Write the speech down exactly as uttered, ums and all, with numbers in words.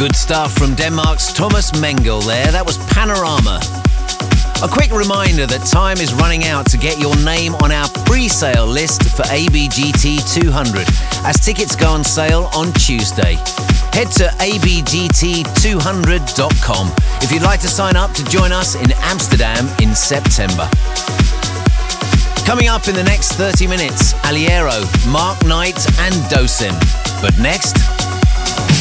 Good stuff from Denmark's Thomas Mengel there. That was Panorama. A quick reminder that time is running out to get your name on our pre-sale list for A B G T two hundred, as tickets go on sale on Tuesday. Head to A B G T two hundred dot com if you'd like to sign up to join us in Amsterdam in September. Coming up in the next thirty minutes, Aliero, Mark Knight and Dosim. But next,